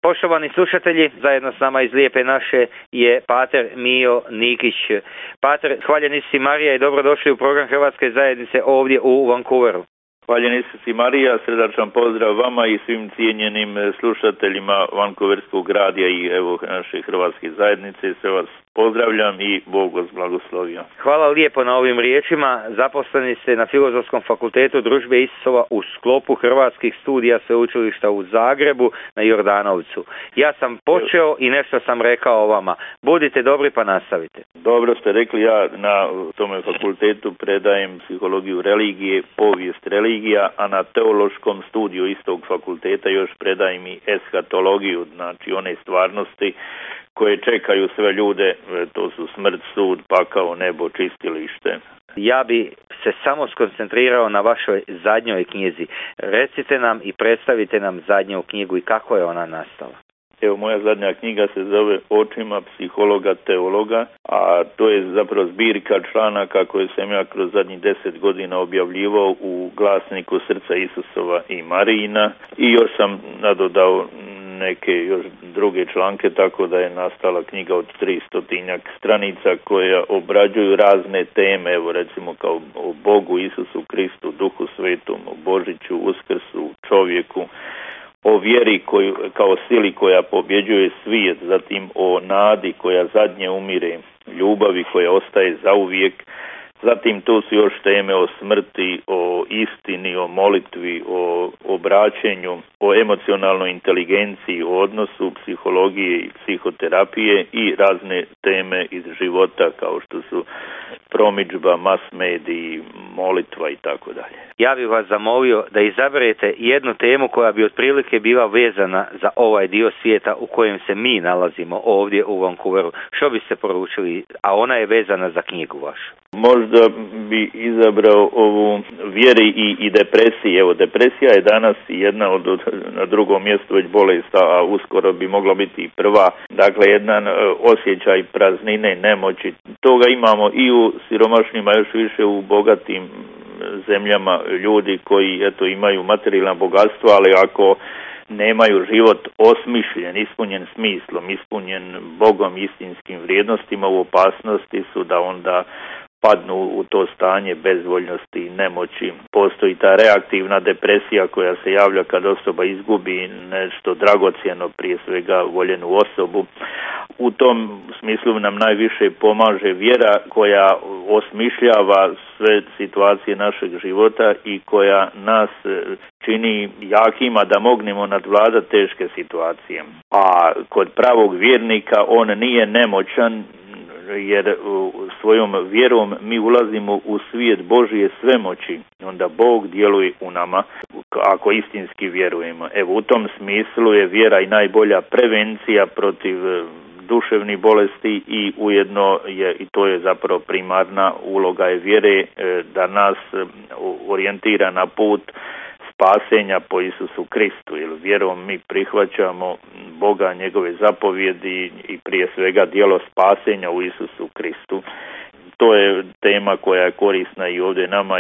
Poštovani slušatelji, zajedno s nama iz Lijepe naše je pater Mijo Nikić. Pater, hvaljeni si Marija i dobrodošli u program Hrvatske zajednice ovdje u Vancouveru. Hvaljeni si Marija, srdačan pozdrav vama i svim cijenjenim slušateljima Vancouverskog radija i evo naše Hrvatske zajednice. Sve vas pozdravljam i Bog vas blagoslovio. Hvala lijepo na ovim riječima. Zaposleni ste na Filozofskom fakultetu Družbe Isusova u sklopu Hrvatskih studija Sveučilišta u Zagrebu na Jordanovcu. Ja sam počeo i nešto sam rekao vama. Budite dobri pa nastavite. Dobro ste rekli, ja na tome fakultetu predajem psihologiju religije, povijest religija, a na teološkom studiju istog fakulteta još predajem i eskatologiju, znači one stvarnosti koje čekaju sve ljude, to su smrt, sud, pakao, nebo, čistilište. Ja bi se samo skoncentrirao na vašoj zadnjoj knjizi. Recite nam i predstavite nam zadnju knjigu i kako je ona nastala. Evo, moja zadnja knjiga se zove Očima psihologa teologa, a to je zapravo zbirka članaka koje sam ja kroz zadnjih 10 godina objavljivao u glasniku Srca Isusova i Marijina i još sam nadodao neke još druge članke, tako da je nastala knjiga od 300 stranica koja obrađuju razne teme, evo recimo kao o Bogu, Isusu Kristu, Duhu Svetom, o Božiću, Uskrsu, čovjeku, o vjeri kao sili koja pobjeđuje svijet, zatim o nadi koja zadnje umire, ljubavi koja ostaje zauvijek. Zatim tu su još teme o smrti, o istini, o molitvi, o obraćenju, o emocionalnoj inteligenciji, o odnosu psihologije i psihoterapije i razne teme iz života kao što su promidžba, mass mediji, molitva i tako dalje. Ja bih vas zamolio da izaberete jednu temu koja bi otprilike bila vezana za ovaj dio svijeta u kojem se mi nalazimo ovdje u Vancouveru. Što biste poručili, a ona je vezana za knjigu vašu? Možda bi izabrao ovu vjeri i depresiji. Evo, depresija je danas jedna od na drugom mjestu već bolest, a uskoro bi mogla biti i prva. Dakle, jedan osjećaj praznine, nemoći. Toga imamo i u siromašnjima, još više u bogatim zemljama, ljudi koji imaju materijalno bogatstvo, ali ako nemaju život osmišljen, ispunjen smislom, ispunjen Bogom, istinskim vrijednostima, u opasnosti su da onda padnu u to stanje bezvoljnosti i nemoći. Postoji ta reaktivna depresija koja se javlja kad osoba izgubi nešto dragocjeno, prije svega voljenu osobu. U tom smislu nam najviše pomaže vjera koja osmišljava sve situacije našeg života i koja nas čini jakima da mognemo nadvladati teške situacije. A kod pravog vjernika on nije nemoćan, jer svojom vjerom mi ulazimo u svijet Božje svemoći, onda Bog djeluje u nama ako istinski vjerujemo. Evo, u tom smislu je vjera i najbolja prevencija protiv duševnih bolesti i ujedno i to je zapravo primarna uloga je vjere da nas orijentira na put spasenja po Isusu Kristu, jer vjerom mi prihvaćamo Boga, njegove zapovjedi i prije svega djelo spasenja u Isusu Kristu. To je tema koja je korisna i ovdje nama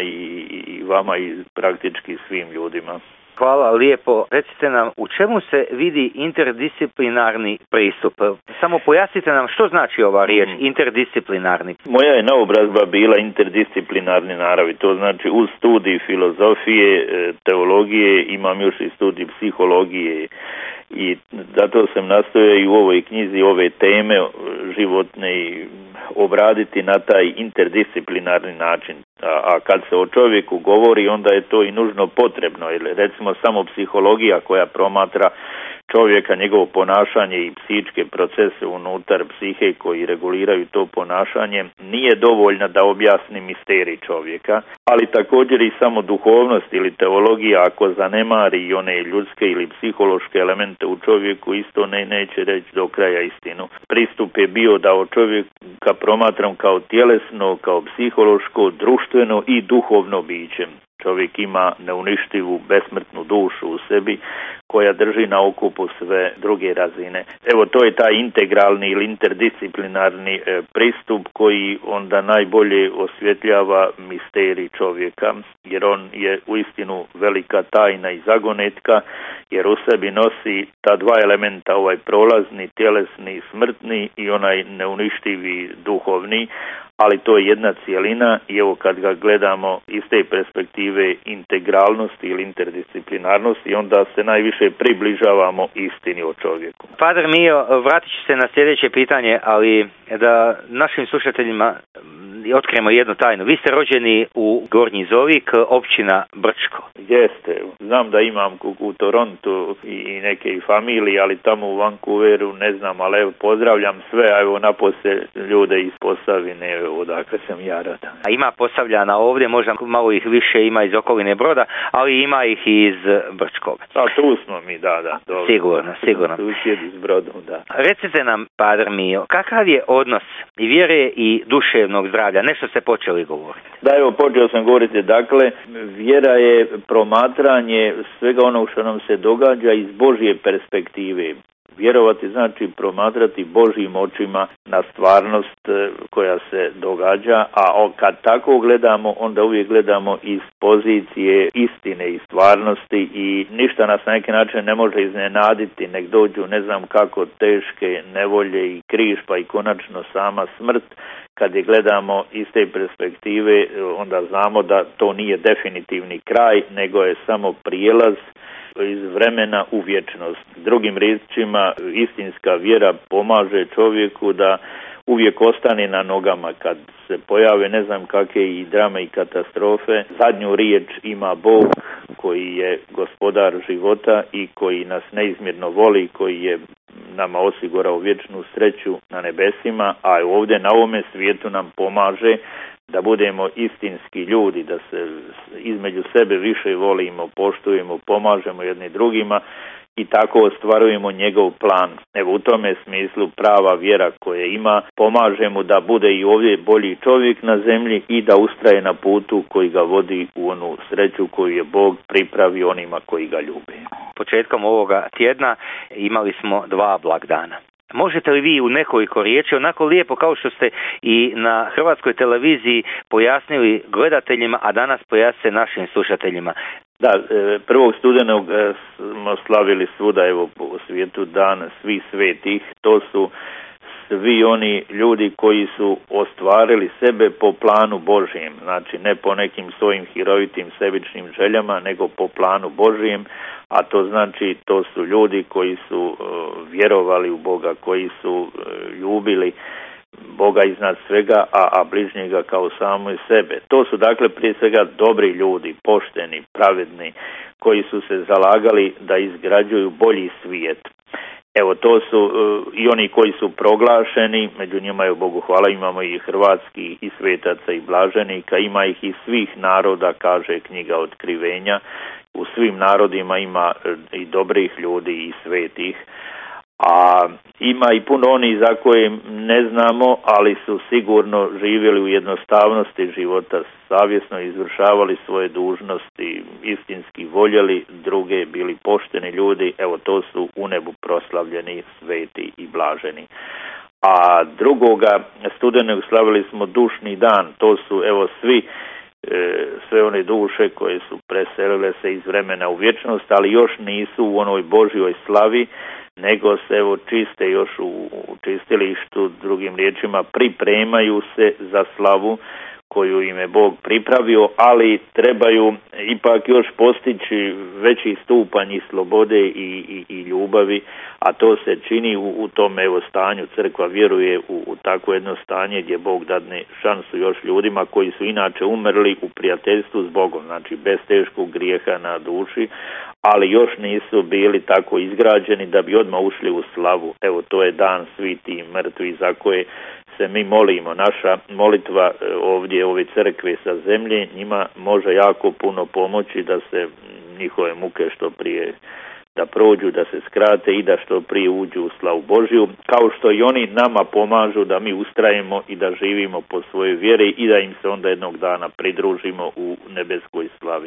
i vama i praktički svim ljudima. Hvala lijepo. Recite nam, u čemu se vidi interdisciplinarni pristup? Samo pojasnite nam što znači ova riječ, interdisciplinarni. Moja je naobrazba bila interdisciplinarni naravi. To znači uz studij filozofije, teologije, imam još i studij psihologije i zato sam nastojao i u ovoj knjizi ove teme životne obraditi na taj interdisciplinarni način. A kad se o čovjeku govori, onda je to i nužno potrebno. Jer recimo samo psihologija koja promatra čovjeka, njegovo ponašanje i psihičke procese unutar psihe koji reguliraju to ponašanje, nije dovoljna da objasni misterij čovjeka, ali također i samo duhovnost ili teologija ako zanemari i one ljudske ili psihološke elemente u čovjeku, isto neće reći do kraja istinu. Pristup je bio da o čovjeka promatram kao tjelesno, kao psihološko, društveno i duhovno biće. Čovjek ima neuništivu, besmrtnu dušu u sebi koja drži na okupu sve druge razine. Evo, to je taj integralni ili interdisciplinarni pristup koji onda najbolje osvjetljava misterij čovjeka, jer on je uistinu velika tajna i zagonetka, jer u sebi nosi ta dva elementa, ovaj prolazni, tjelesni, smrtni i onaj neuništivi duhovni, ali to je jedna cijelina i evo kad ga gledamo iz te perspektive integralnosti ili interdisciplinarnosti, onda se najviše približavamo istini o čovjeku. Padre Mio, vratit ću se na sljedeće pitanje, ali da našim slušateljima otkrijemo jednu tajnu. Vi ste rođeni u Gornji Zovik, općina Brčko. Jeste, znam da imam u Torontu i neke familije, ali tamo u Vancouveru ne znam, ali evo pozdravljam sve, a evo napose ljude iz Posavine, odakle sam ja rodan. A ima Posavljana ovdje, možda malo ih više ima iz okoline Broda, ali ima ih i iz Brčkova. A tu smo mi, da. Dobro. Sigurno. Susjedi s Brodom, da. Recite nam, Padre Mio, kakav je odnos i vjere i duševnog zdravlja? Nešto ste počeli govoriti. Da, evo, počeo sam govoriti, dakle, vjera je promatranje svega onog što nam se događa iz Božje perspektive. Vjerovati znači promatrati Božjim očima na stvarnost koja se događa, a kad tako gledamo, onda uvijek gledamo iz pozicije istine i stvarnosti i ništa nas na neki način ne može iznenaditi, nek dođu ne znam kako teške nevolje i križ, pa i konačno sama smrt. Kad je gledamo iz te perspektive, onda znamo da to nije definitivni kraj, nego je samo prijelaz iz vremena u vječnost. Drugim riječima, istinska vjera pomaže čovjeku da uvijek ostane na nogama. Kad se pojave ne znam kakve i drame i katastrofe, zadnju riječ ima Bog koji je gospodar života i koji nas neizmjerno voli, koji je nama osigurao vječnu sreću na nebesima, a ovdje na ovome svijetu nam pomaže da budemo istinski ljudi, da se između sebe više volimo, poštujemo, pomažemo jedni drugima i tako ostvarujemo njegov plan. Evo u tome smislu prava vjera koje ima pomaže mu da bude i ovdje bolji čovjek na zemlji i da ustraje na putu koji ga vodi u onu sreću koju je Bog pripravio onima koji ga ljube. Početkom ovoga tjedna imali smo 2 blagdana. Možete li vi u nekoliko riječi, onako lijepo kao što ste i na Hrvatskoj televiziji pojasnili gledateljima, a danas pojasnite našim slušateljima? Da, 1. studenog smo slavili svuda, evo u svijetu dan svih svetih. To su svi oni ljudi koji su ostvarili sebe po planu Božjem, znači ne po nekim svojim hirovitim sebičnim željama, nego po planu Božjem, a to znači to su ljudi koji su vjerovali u Boga, koji su ljubili Boga iznad svega, a bližnjega kao samo i sebe. To su dakle prije svega dobri ljudi, pošteni, pravedni, koji su se zalagali da izgrađuju bolji svijet. Evo, to su i oni koji su proglašeni, među njima je Bogu hvala, imamo i hrvatski i svetaca i blaženika, ima ih iz svih naroda, kaže knjiga Otkrivenja, u svim narodima ima i dobrih ljudi i svetih, a ima i puno oni za koje ne znamo, ali su sigurno živjeli u jednostavnosti života, savjesno izvršavali svoje dužnosti, istinski voljeli druge, bili pošteni ljudi. Evo, to su u nebu proslavljeni, sveti i blaženi. A 2. studenog slavili smo dušni dan. To su evo sve one duše koje su preselile se iz vremena u vječnost, ali još nisu u onoj Božjoj slavi, nego se evo čiste još u čistilištu, drugim riječima pripremaju se za slavu koju im je Bog pripravio, ali trebaju ipak još postići veći stupanj i slobode i ljubavi, a to se čini u tom evo stanju. Crkva vjeruje u takvo jedno stanje gdje Bog dadne šansu još ljudima koji su inače umrli u prijateljstvu s Bogom, znači bez teškog grijeha na duši, ali još nisu bili tako izgrađeni da bi odmah ušli u slavu. Evo, to je dan sviti i mrtvi za koje se mi molimo. Naša molitva ovdje ove crkve sa zemlje njima može jako puno pomoći da se njihove muke što prije da prođu, da se skrate i da što prije uđu u slavu Božju, kao što i oni nama pomažu da mi ustrajemo i da živimo po svojoj vjeri i da im se onda jednog dana pridružimo u nebeskoj slavi.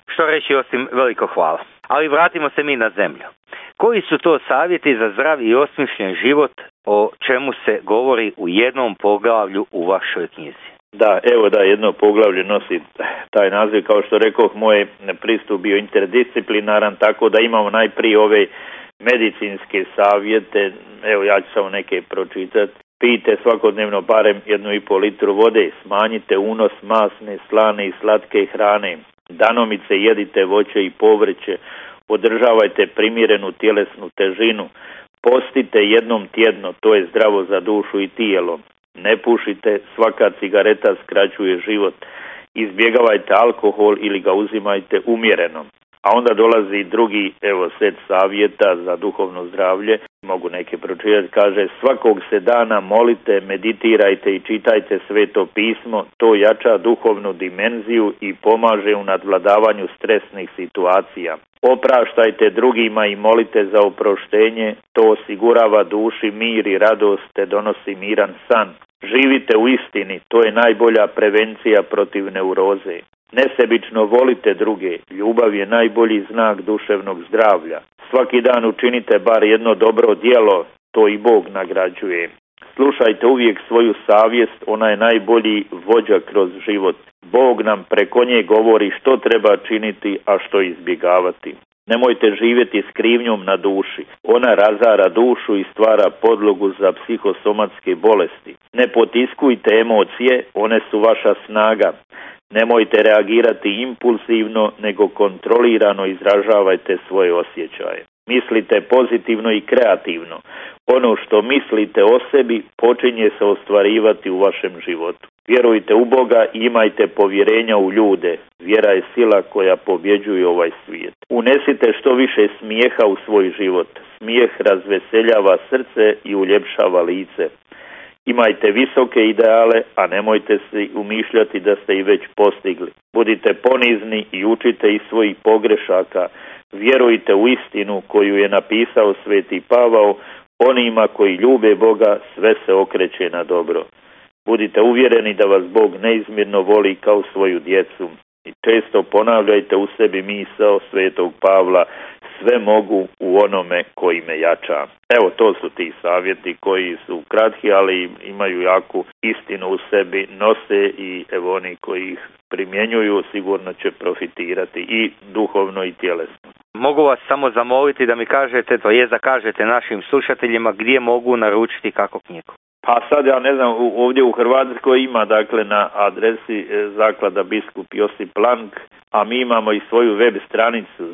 što reći osim veliko hvala. Ali vratimo se mi na zemlju. Koji su to savjeti za zdrav i osmišljen život, o čemu se govori u jednom poglavlju u vašoj knjizi? Da, evo da, jedno poglavlje nosi taj naziv, kao što rekoh, moj pristup bio interdisciplinaran, tako da imamo najprije ove medicinske savjete, evo ja ću samo neke pročitati. Pijte svakodnevno barem 1,5 litru vode, smanjite unos masne, slane i slatke hrane, danomice jedite voće i povrće, održavajte primjerenu tjelesnu težinu, postite jednom tjedno, to je zdravo za dušu i tijelo, ne pušite, svaka cigareta skraćuje život, izbjegavajte alkohol ili ga uzimajte umjereno. A onda dolazi drugi set savjeta za duhovno zdravlje, mogu neke pročitati, kaže svakog se dana molite, meditirajte i čitajte Sveto pismo, to jača duhovnu dimenziju i pomaže u nadvladavanju stresnih situacija. Opraštajte drugima i molite za oproštenje, to osigurava duši mir i radost te donosi miran san. Živite u istini, to je najbolja prevencija protiv neuroze. Nesebično volite druge, ljubav je najbolji znak duševnog zdravlja. Svaki dan učinite bar jedno dobro djelo, to i Bog nagrađuje. Slušajte uvijek svoju savjest, ona je najbolji vođa kroz život. Bog nam preko nje govori što treba činiti, a što izbjegavati. Nemojte živjeti s krivnjom na duši. Ona razara dušu i stvara podlogu za psihosomatske bolesti. Ne potiskujte emocije, one su vaša snaga. Nemojte reagirati impulsivno, nego kontrolirano izražavajte svoje osjećaje. Mislite pozitivno i kreativno. Ono što mislite o sebi počinje se ostvarivati u vašem životu. Vjerujte u Boga i imajte povjerenja u ljude. Vjera je sila koja pobjeđuje ovaj svijet. Unesite što više smijeha u svoj život. Smijeh razveseljava srce i uljepšava lice. Imajte visoke ideale, a nemojte se umišljati da ste ih već postigli. Budite ponizni i učite iz svojih pogrešaka. Vjerujte u istinu koju je napisao Sveti Pavao, onima koji ljube Boga sve se okreće na dobro. Budite uvjereni da vas Bog neizmjerno voli kao svoju djecu. I često ponavljajte u sebi misao Svetog Pavla, sve mogu u onome koji me jača. Evo, to su ti savjeti koji su kratki, ali imaju jaku istinu u sebi, nose i evo oni koji ih primjenjuju sigurno će profitirati i duhovno i tjelesno. Mogu vas samo zamoliti da mi kažete, da kažete našim slušateljima gdje mogu naručiti kako knjigu. Pa sad ja ne znam, ovdje u Hrvatskoj ima dakle na adresi Zaklada Biskup Josip Plank, a mi imamo i svoju web stranicu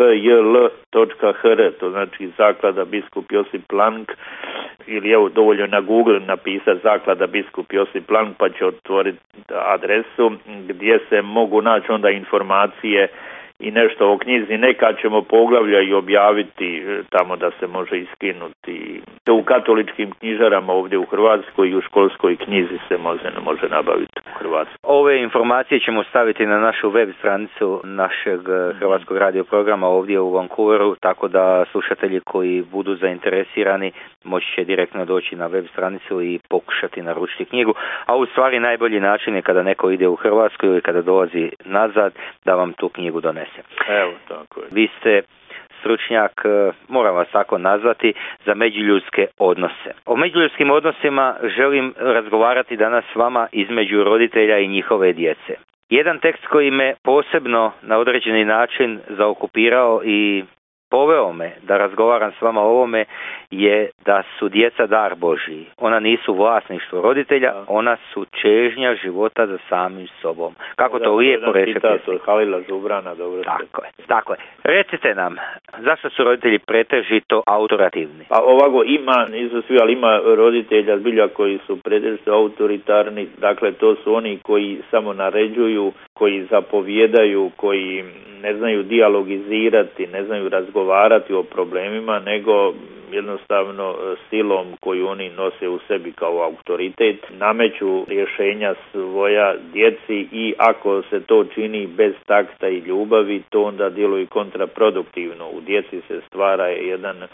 zbjl.hr, to znači Zaklada Biskup Josip Plank, ili evo dovoljno na Google napisati Zaklada Biskup Josip Plank pa će otvoriti adresu gdje se mogu naći onda informacije i nešto o knjizi. Nekad ćemo poglavlja i objaviti tamo da se može iskinuti. To u katoličkim knjižarama ovdje u Hrvatskoj i u školskoj knjizi se može nabaviti u Hrvatskoj. Ove informacije ćemo staviti na našu web stranicu našeg hrvatskog radio programa ovdje u Vancouveru, tako da slušatelji koji budu zainteresirani moći će direktno doći na web stranicu i pokušati naručiti knjigu. A u stvari najbolji način je kada neko ide u Hrvatsku ili kada dolazi nazad da vam tu knjigu donese. Evo, tako je. Vi ste stručnjak, moram vas tako nazvati, za međuljudske odnose. O međuljudskim odnosima želim razgovarati danas s vama između roditelja i njihove djece. Jedan tekst koji me posebno na određeni način zaokupirao i poveo me da razgovaram s vama o ovome je da su djeca dar Božji. Ona nisu vlasništvo roditelja, ona su čežnja života za samim sobom. Kako to lijepo reče pjesnik. Halila Žubrana, dobro. Tako je. Recite nam, zašto su roditelji pretežito autoritativni? Pa ovako nisu svi, ali ima roditelja zbilja koji su pretežito autoritarni, dakle to su oni koji samo naređuju, koji zapovjedaju, koji ne znaju dijalogizirati, ne znaju razgovarati o problemima, nego jednostavno silom koju oni nose u sebi kao autoritet nameću rješenja svoja djeci i ako se to čini bez takta i ljubavi, to onda djeluje kontraproduktivno. U djeci se stvara jedan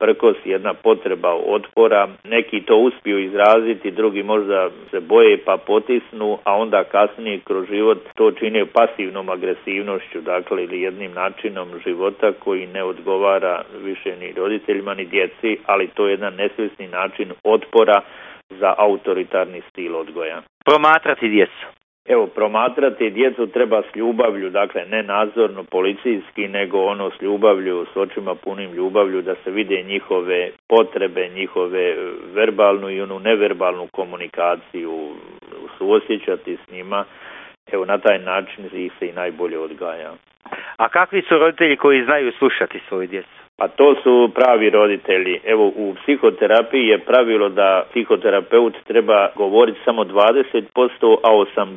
prkos, jedna potreba otpora. Neki to uspiju izraziti, drugi možda se boje pa potisnu, a onda kasnije kroz život to čine pasivnom agresivnošću, dakle ili jednim načinom života koji ne odgovara više ni roditeljima ni djeci, ali to je jedan nesvjesni način otpora za autoritarni stil odgoja. Promatrati djecu. Evo, promatrati djecu treba s ljubavlju, dakle ne nadzorno policijski, nego ono s ljubavlju, s očima punim ljubavlju, da se vide njihove potrebe, njihove verbalnu i onu neverbalnu komunikaciju, suosjećati s njima. Evo, na taj način ih se i najbolje odgaja. A kakvi su roditelji koji znaju slušati svoju djecu? A to su pravi roditelji. Evo, u psihoterapiji je pravilo da psihoterapeut treba govoriti samo 20%, a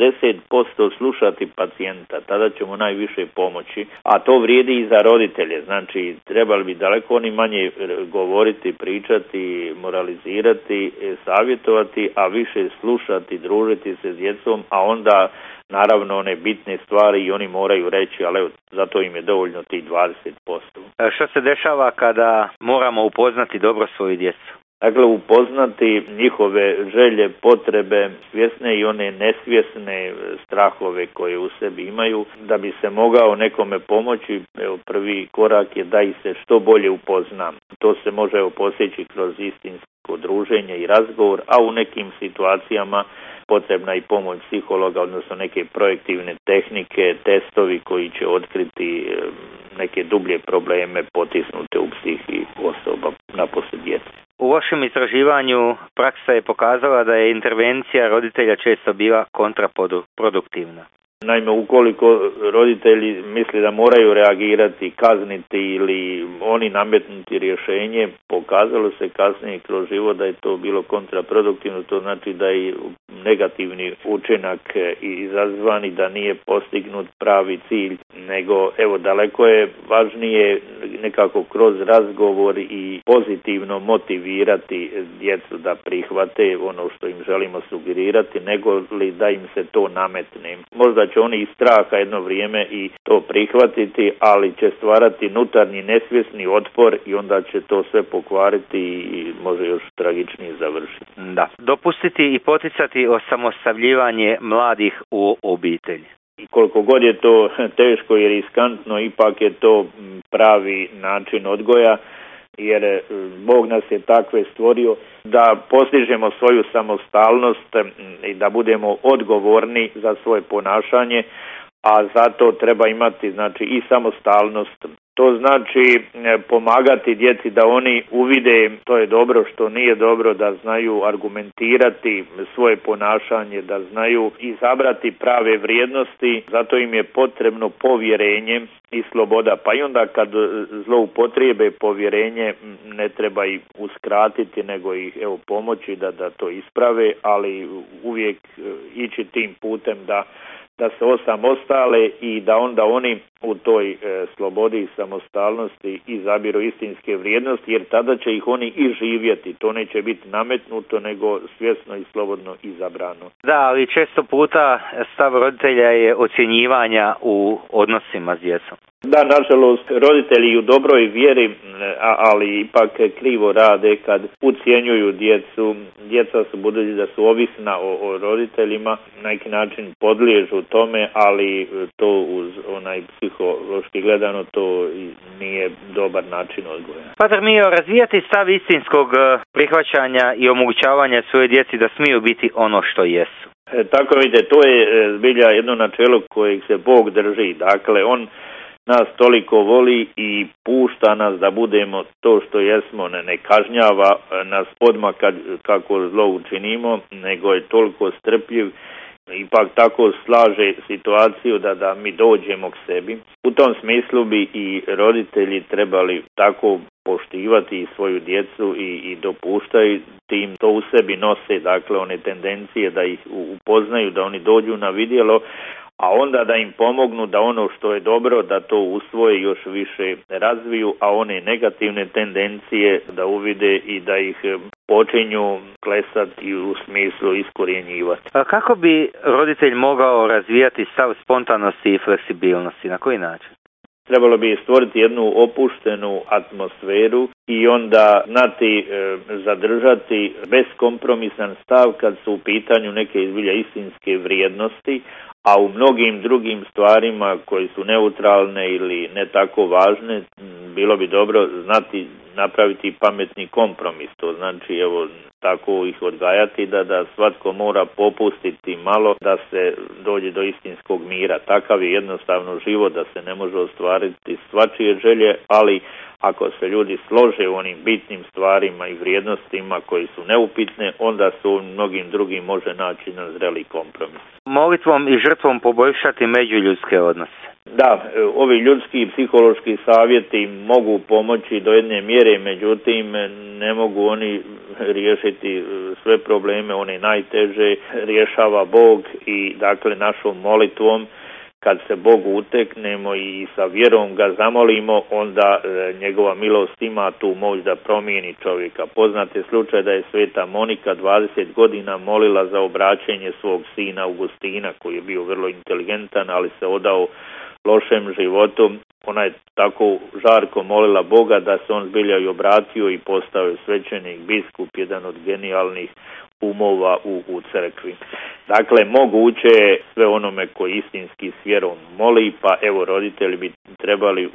80% slušati pacijenta. Tada će mu najviše pomoći. A to vrijedi i za roditelje. Znači, trebali bi daleko oni manje govoriti, pričati, moralizirati, savjetovati, a više slušati, družiti se s djecom, a onda naravno one bitne stvari i oni moraju reći, ali evo, zato im je dovoljno tih 20%. Što se dešava kada moramo upoznati dobro svoju djecu? Dakle, upoznati njihove želje, potrebe, svjesne i one nesvjesne strahove koje u sebi imaju, da bi se mogao nekome pomoći. Evo, prvi korak je da ih se što bolje upozna. To se može postići kroz istinsko druženje i razgovor, a u nekim situacijama potrebna i pomoć psihologa, odnosno neke projektivne tehnike, testovi koji će otkriti neke dublje probleme potisnute u psihi osoba, naposled djece. U vašem istraživanju praksa je pokazala da je intervencija roditelja često bila kontraproduktivna. Naime, ukoliko roditelji misle da moraju reagirati, kazniti ili oni nametnuti rješenje, pokazalo se kasnije kroz život da je to bilo kontraproduktivno, to znači da je negativni učinak izazvan i da nije postignut pravi cilj, nego evo daleko je važnije nekako kroz razgovor i pozitivno motivirati djecu da prihvate ono što im želimo sugerirati, nego li da im se to nametne. Možda će oni iz straha jedno vrijeme i to prihvatiti, ali će stvarati unutarnji nesvjesni otpor i onda će to sve pokvariti i može još tragičnije završiti. Da. Dopustiti i poticati osamostalljivanje mladih u obitelji. I koliko god je to teško i riskantno, ipak je to pravi način odgoja, jer Bog nas je takve stvorio da postižemo svoju samostalnost i da budemo odgovorni za svoje ponašanje, a zato treba imati znači i samostalnost. To znači pomagati djeci da oni uvide što je dobro, što nije dobro, da znaju argumentirati svoje ponašanje, da znaju izabrati prave vrijednosti, zato im je potrebno povjerenje i sloboda. Pa i onda kad zloupotrijebe povjerenje, ne treba ih uskratiti, nego ih pomoći da to isprave, ali uvijek ići tim putem da se osamostale i da onda oni u toj slobodi i samostalnosti izabiru istinske vrijednosti, jer tada će ih oni i živjeti. To neće biti nametnuto, nego svjesno i slobodno izabrano. Da, ali često puta stav roditelja je ocjenjivanja u odnosima s djecom. Da, nažalost, roditelji u dobroj vjeri, ali ipak krivo rade kad ucjenjuju djecu. Djeca su, budući da su ovisna o roditeljima, na neki način podliježu tome, ali to uz onaj psihološki gledano to nije dobar način odgoja. Pater Mio, razvijati stav istinskog prihvaćanja i omogućavanja svoje djeci da smiju biti ono što jesu. Tako vidite, to je zbilja jedno načelo kojeg se Bog drži. Dakle, on nas toliko voli i pušta nas da budemo to što jesmo, ne kažnjava nas odmah kako zlo učinimo, nego je toliko strpljiv, ipak tako slaže situaciju da mi dođemo k sebi. U tom smislu bi i roditelji trebali tako poštivati svoju djecu i dopuštaju tim to u sebi nose, dakle one tendencije da ih upoznaju, da oni dođu na vidjelo, a onda da im pomognu da ono što je dobro da to usvoje još više razviju, a one negativne tendencije da uvide i da ih počinju klesati u smislu iskorjenjivati. A kako bi roditelj mogao razvijati stav spontanosti i fleksibilnosti? Na koji način? trebalo bi stvoriti jednu opuštenu atmosferu i onda znati zadržati beskompromisan stav kad su u pitanju neke izbilja istinske vrijednosti, a u mnogim drugim stvarima koji su neutralne ili ne tako važne, bilo bi dobro znati napraviti pametni kompromis. To znači, evo, tako ih odgajati da svatko mora popustiti malo da se dođe do istinskog mira. Takav je jednostavno život da se ne može ostvariti svačije želje, ali ako se ljudi slože u onim bitnim stvarima i vrijednostima koji su neupitne, onda se u mnogim drugim može naći na zreli kompromis. Molitvom i žrtvom poboljšati međuljudske odnose. Da, ovi ljudski i psihološki savjeti mogu pomoći do jedne mjere, međutim ne mogu oni riješiti sve probleme, one najteže rješava Bog i dakle našom molitvom kad se Bogu uteknemo i sa vjerom ga zamolimo, onda njegova milost ima tu moć da promijeni čovjeka. Poznat je slučaj da je sveta Monika 20 godina molila za obraćenje svog sina Augustina, koji je bio vrlo inteligentan, ali se odao lošem životu. Ona je tako žarko molila Boga da se on zbilja i obratio i postao je svećenik, biskup, jedan od genijalnih umova u crkvi. Dakle, moguće je sve onome koji istinski s vjerom moli, pa evo roditelji bi trebali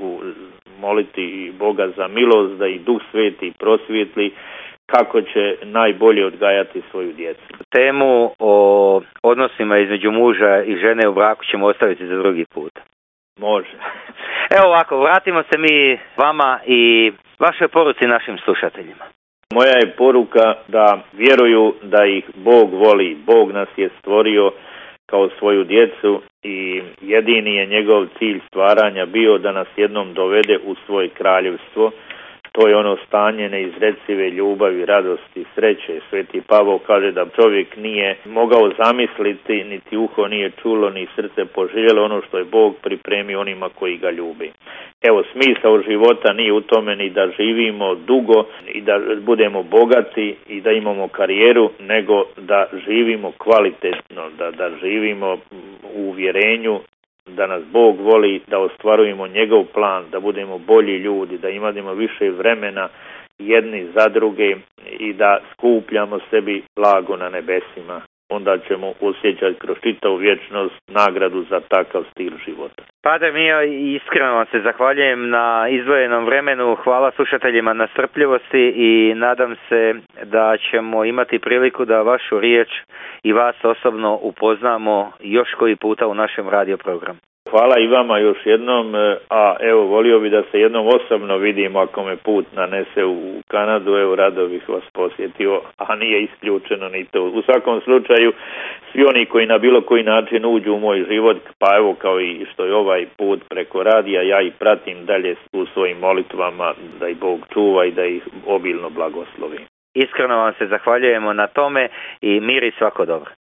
moliti i Boga za milost da i Duh Sveti prosvijetli kako će najbolje odgajati svoju djecu. Temu o odnosima između muža i žene u braku ćemo ostaviti za drugi put. Može. Evo ovako, vratimo se mi vama i vašoj poruci našim slušateljima. Moja je poruka da vjeruju da ih Bog voli. Bog nas je stvorio kao svoju djecu i jedini je njegov cilj stvaranja bio da nas jednom dovede u svoje kraljevstvo. To je ono stanje neizrecive ljubavi, radosti, sreće. Sveti Pavao kaže da čovjek nije mogao zamisliti, niti uho nije čulo, ni srce poželjelo ono što je Bog pripremio onima koji ga ljubi. Evo, smisao života nije u tome ni da živimo dugo i da budemo bogati i da imamo karijeru, nego da živimo kvalitetno, da živimo u uvjerenju da nas Bog voli, da ostvarujemo njegov plan, da budemo bolji ljudi, da imamo više vremena jedni za druge i da skupljamo sebi blago na nebesima. Onda ćemo osjećati kroz čitavu vječnost nagradu za takav stil života. Padre Mio, iskreno vam se zahvaljujem na izdvojenom vremenu, hvala slušateljima na strpljivosti i nadam se da ćemo imati priliku da vašu riječ i vas osobno upoznamo još koji puta u našem radio programu. Hvala i vama još jednom, a evo volio bi da se jednom osobno vidimo ako me put nanese u Kanadu, evo rado bih vas posjetio, a nije isključeno ni to. U svakom slučaju, svi oni koji na bilo koji način uđu u moj život, pa evo kao i što je ovaj put preko radija, ja ih pratim dalje u svojim molitvama, da ih Bog čuva i da ih obilno blagoslovi. Iskreno vam se zahvaljujemo na tome i mir i svako dobro.